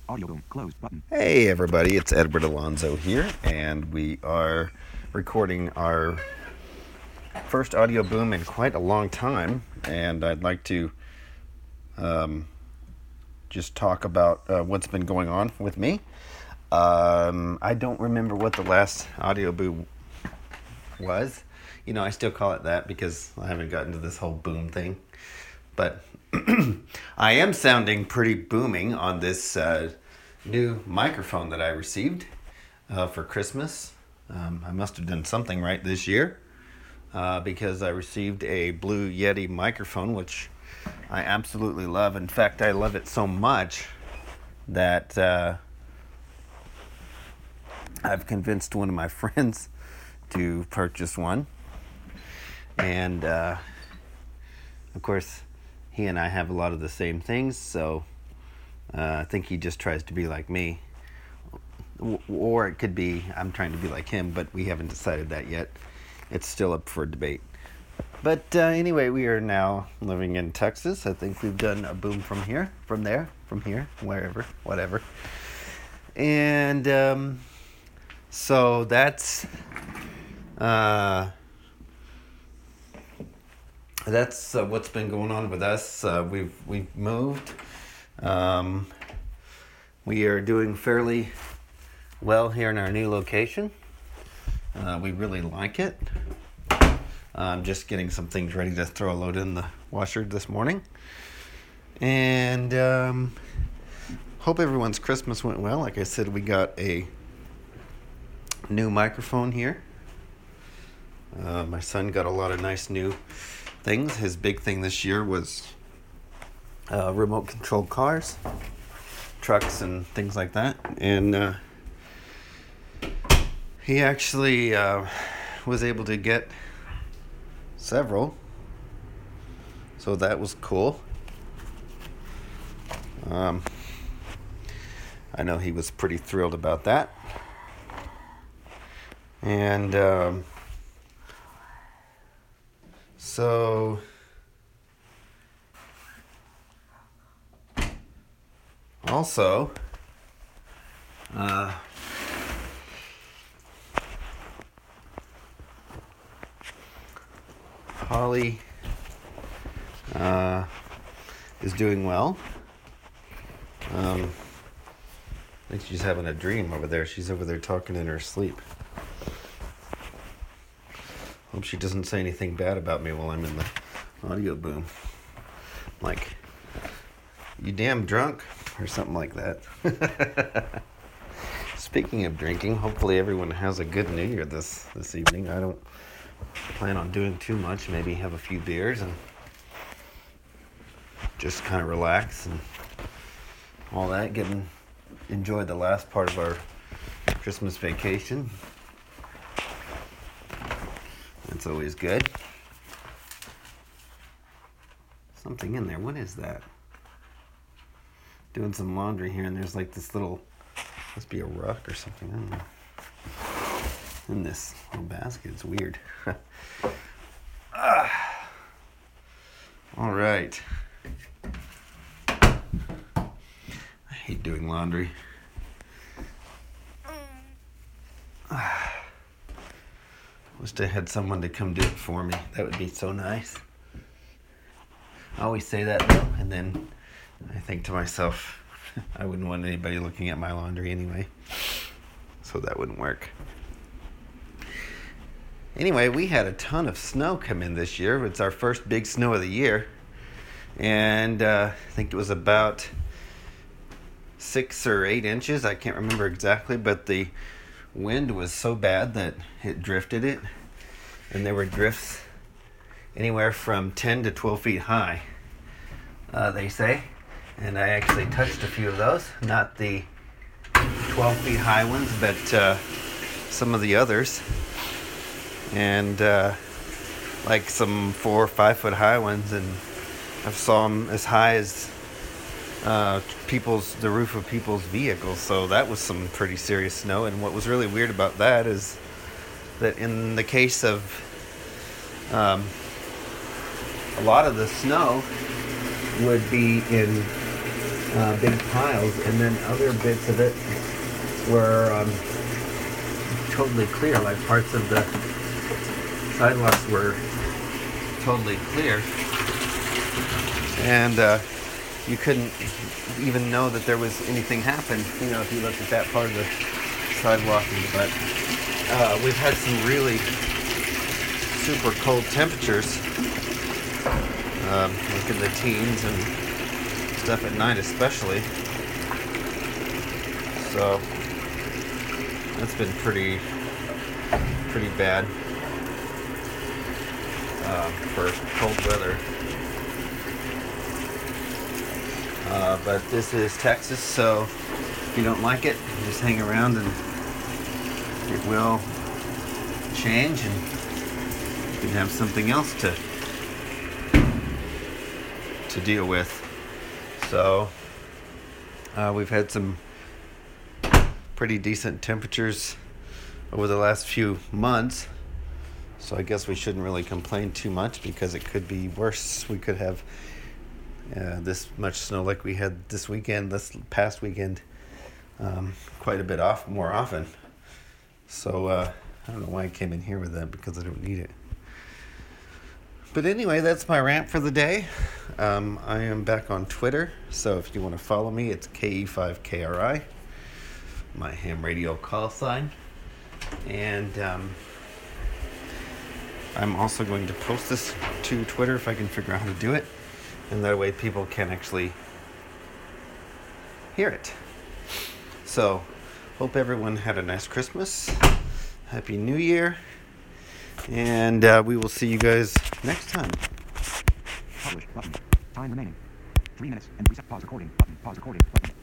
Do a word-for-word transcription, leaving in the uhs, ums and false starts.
Audio boom. Closed button. Hey everybody, it's Edward Alonzo here, and we are recording our first audio boom in quite a long time, and I'd like to um, just talk about uh, what's been going on with me. Um, I don't remember what the last audio boom was. You know, I still call it that because I haven't gotten to this whole boom thing. But I am sounding pretty booming on this uh, new microphone that I received uh, for Christmas. Um, I must have done something right this year uh, because I received a Blue Yeti microphone, which I absolutely love. In fact, I love it so much that uh, I've convinced one of my friends to purchase one. And, uh, of course, he and I have a lot of the same things, so uh, I think he just tries to be like me. Or it could be I'm trying to be like him, but we haven't decided that yet. It's still up for debate. But uh, anyway, we are now living in Texas. I think we've done a boom from here, from there, from here, wherever, whatever. And um, so that's... Uh, That's uh, what's been going on with us. Uh, we've we've moved. Um, we are doing fairly well here in our new location. Uh, we really like it. I'm just getting some things ready to throw a load in the washer this morning. And um, hope everyone's Christmas went well. Like I said, we got a new microphone here. Uh, my son got a lot of nice new things. His big thing this year was uh, remote controlled cars, trucks, and things like that. And uh, he actually uh, was able to get several, so that was cool. Um, I know he was pretty thrilled about that. And um, So, also, uh, Holly uh, is doing well. Um, I think she's having a dream over there. She's over there talking in her sleep. Hope she doesn't say anything bad about me while I'm in the audio boom. Like, you damn drunk, or something like that. Speaking of drinking, hopefully everyone has a good New Year this, this evening. I don't plan on doing too much. Maybe have a few beers and just kind of relax and all that. Getting enjoy the last part of our Christmas vacation. That's always good. Something in there. What is that? Doing some laundry here, and there's like this little, must be a rock or something. I don't know. In this little basket. It's weird. ah. All right. I hate doing laundry. Ah. Wish I had someone to come do it for me. That would be so nice. I always say that though, and then I think to myself, I wouldn't want anybody looking at my laundry anyway. So that wouldn't work. Anyway, we had a ton of snow come in this year. It's our first big snow of the year. And uh, I think it was about six or eight inches. I can't remember exactly, but the wind was so bad that it drifted it, and there were drifts anywhere from ten to twelve feet high, uh, they say, and I actually touched a few of those, not the twelve feet high ones, but uh, some of the others, and uh, like some four or five foot high ones, and I've saw them as high as Uh, people's the roof of people's vehicles. So that was some pretty serious snow. And what was really weird about that is that in the case of um, a lot of the snow would be in uh, big piles, and then other bits of it were um, totally clear, like parts of the sidewalks were totally clear, and uh, you couldn't even know that there was anything happened, you know, if you looked at that part of the sidewalk. But uh, we've had some really super cold temperatures, um, like in the teens and stuff at night especially. So that's been pretty pretty bad uh, for cold weather. Uh, but this is Texas, so if you don't like it, just hang around and it will change, and you can have something else to to deal with. So uh, we've had some pretty decent temperatures over the last few months, so I guess we shouldn't really complain too much, because it could be worse. We could have uh, this much snow like we had this weekend, this past weekend, um, quite a bit off more often. So uh, I don't know why I came in here with that, because I don't need it. But anyway, that's my rant for the day. Um, I am back on Twitter, so if you want to follow me, it's K E five K R I, my ham radio call sign. And um, I'm also going to post this to Twitter if I can figure out how to do it, and that way people can actually hear it. So, hope everyone had a nice Christmas, Happy New Year, and uh, we will see you guys next time. Publish button. Time remaining. Three minutes and reset. Pause recording button. Pause recording button.